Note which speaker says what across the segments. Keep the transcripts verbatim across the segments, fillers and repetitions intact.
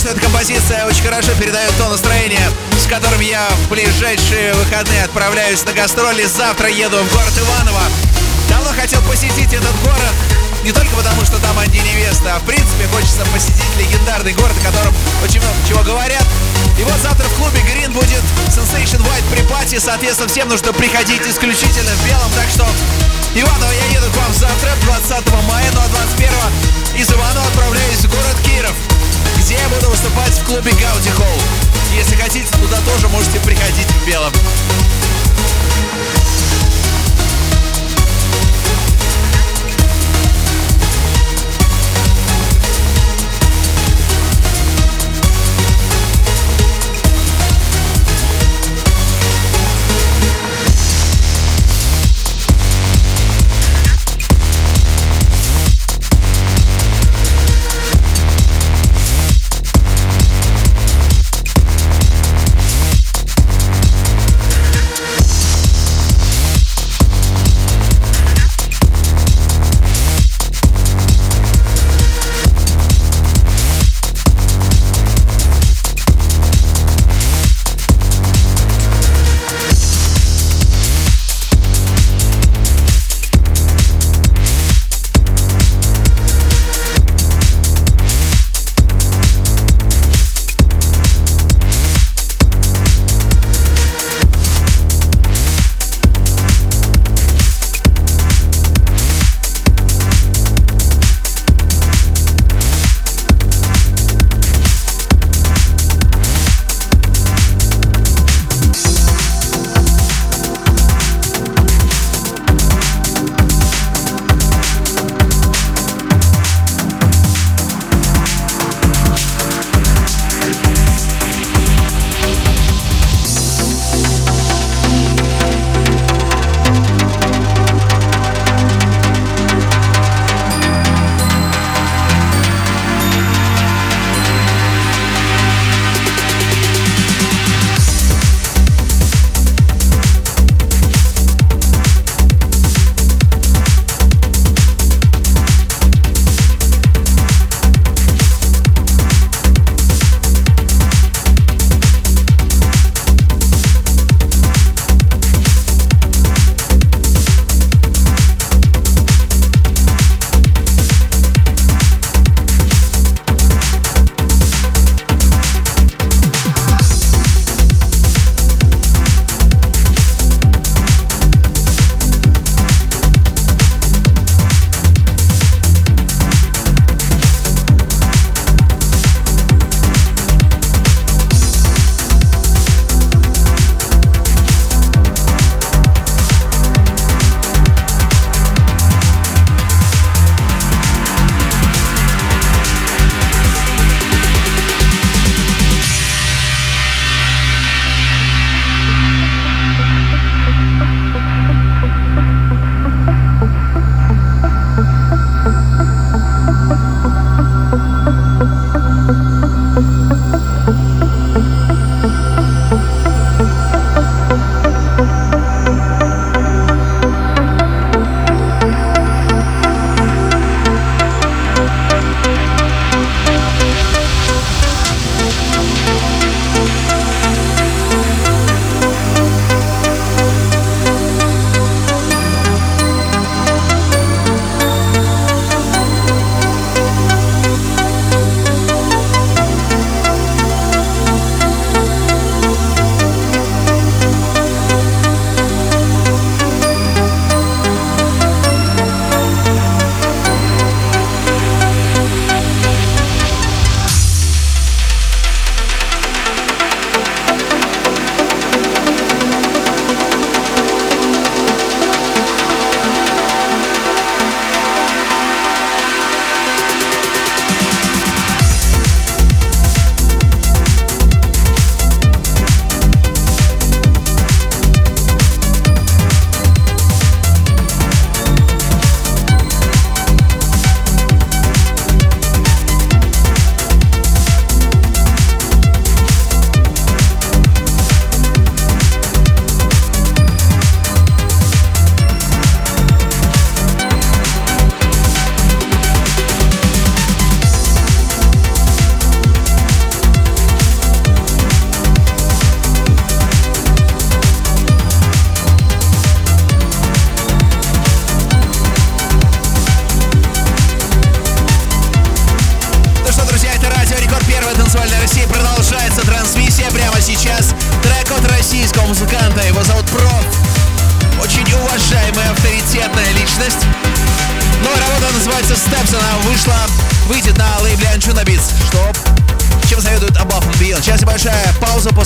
Speaker 1: что эта композиция очень хорошо передает то настроение, с которым я в ближайшие выходные отправляюсь на гастроли. Завтра еду в город Иваново. Давно хотел посетить этот город, не только потому, что там Анди невеста, а в принципе хочется посетить легендарный город, о котором очень много чего говорят. И вот завтра в клубе Green будет Sensation White Pre-Party. Соответственно, всем нужно приходить исключительно в белом. Так что, Иваново, я еду к вам завтра, двадцатого мая, ну а двадцать первого из Иванова отправляюсь в город Киров, где я буду выступать в клубе Gaudi Hall. Если хотите, туда тоже можете приходить в белом.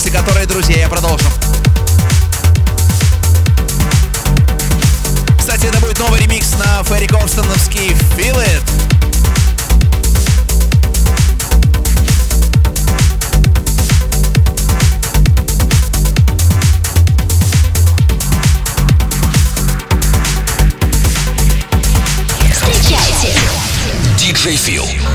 Speaker 1: после которой, друзья, я продолжу. Кстати, это будет новый ремикс на Ферри Корстоновский «Feel It».
Speaker 2: Встречайте,
Speaker 3: диджей Фил.